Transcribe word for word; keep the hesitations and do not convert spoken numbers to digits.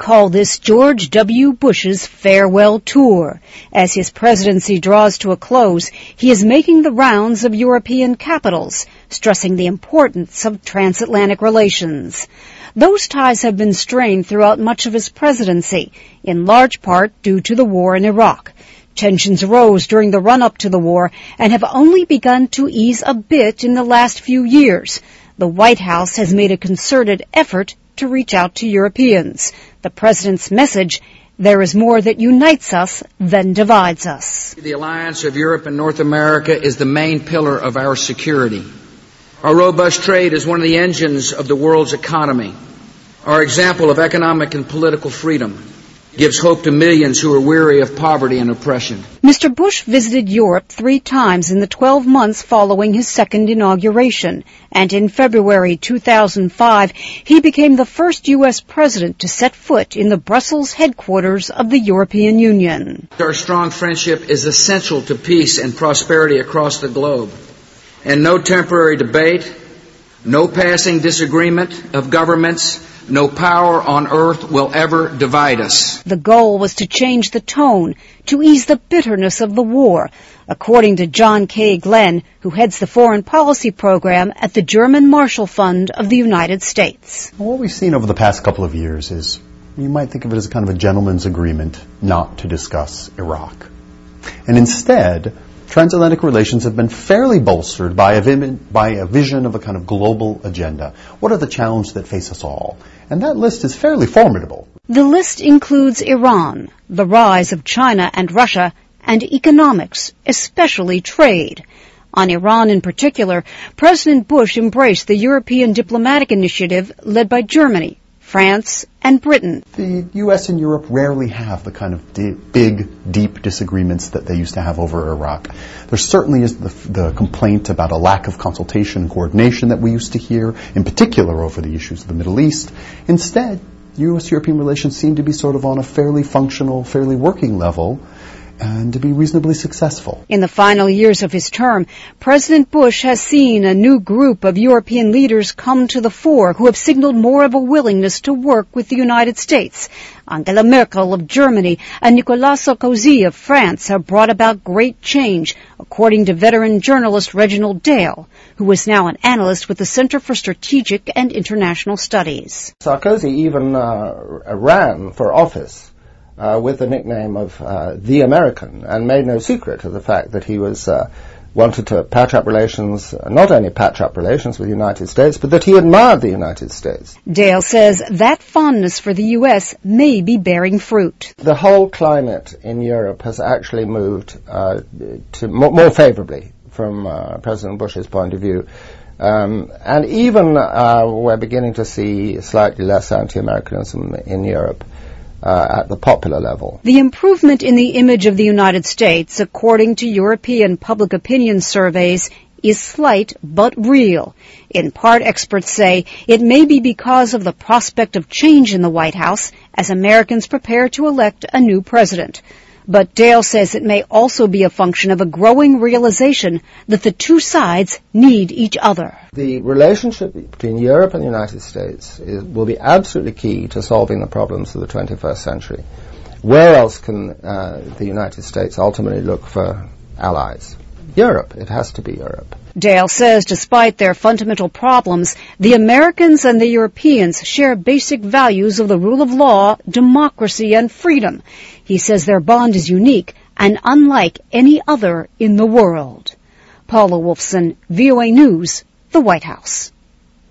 call this George W. Bush's farewell tour. As his presidency draws to a close, he is making the rounds of European capitals, stressing the importance of transatlantic relations. Those ties have been strained throughout much of his presidency, in large part due to the war in Iraq. Tensions arose during the run-up to the war and have only begun to ease a bit in the last few years. The White House has made a concerted effort to reach out to Europeans. The president's message: there is more that unites us than divides us. The alliance of Europe and North America is the main pillar of our security. Our robust trade is one of the engines of the world's economy. Our example of economic and political freedom gives hope to millions who are weary of poverty and oppression. Mister Bush visited Europe three times in the twelve months following his second inauguration, and in February two thousand five, he became the first U S president to set foot in the Brussels headquarters of the European Union. Our strong friendship is essential to peace and prosperity across the globe, and no temporary debate, no passing disagreement of governments, no power on earth will ever divide us. The goal was to change the tone, to ease the bitterness of the war, according to John K. Glenn, who heads the foreign policy program at the German Marshall Fund of the United States. Well, what we've seen over the past couple of years is, you might think of it as kind of a gentleman's agreement not to discuss Iraq. And instead, transatlantic relations have been fairly bolstered by a, vi- by a vision of a kind of global agenda. What are the challenges that face us all? And that list is fairly formidable. The list includes Iran, the rise of China and Russia, and economics, especially trade. On Iran in particular, President Bush embraced the European diplomatic initiative led by Germany, France, and Britain. The U S and Europe rarely have the kind of di- big, deep disagreements that they used to have over Iraq. There certainly is the, the complaint about a lack of consultation and coordination that we used to hear, in particular over the issues of the Middle East. Instead, U S-European relations seem to be sort of on a fairly functional, fairly working level, and to be reasonably successful. In the final years of his term, President Bush has seen a new group of European leaders come to the fore who have signaled more of a willingness to work with the United States. Angela Merkel of Germany and Nicolas Sarkozy of France have brought about great change, according to veteran journalist Reginald Dale, who is now an analyst with the Center for Strategic and International Studies. Sarkozy even uh, ran for office Uh, with the nickname of uh, the American, and made no secret of the fact that he was uh, wanted to patch up relations, uh, not only patch up relations with the United States, but that he admired the United States. Dale says that fondness for the U S may be bearing fruit. The whole climate in Europe has actually moved uh, to more, more favorably from uh, President Bush's point of view. Um, and even uh, we're beginning to see slightly less anti-Americanism in Europe. Uh, at the popular level. The improvement in the image of the United States, according to European public opinion surveys, is slight but real. In part, experts say it may be because of the prospect of change in the White House as Americans prepare to elect a new president. But Dale says it may also be a function of a growing realization that the two sides need each other. The relationship between Europe and the United States is, will be absolutely key to solving the problems of the twenty-first century. Where else can uh, the United States ultimately look for allies? Europe. It has to be Europe. Dale says despite their fundamental problems, the Americans and the Europeans share basic values of the rule of law, democracy, and freedom. He says their bond is unique and unlike any other in the world. Paula Wolfson, V O A News, the White House.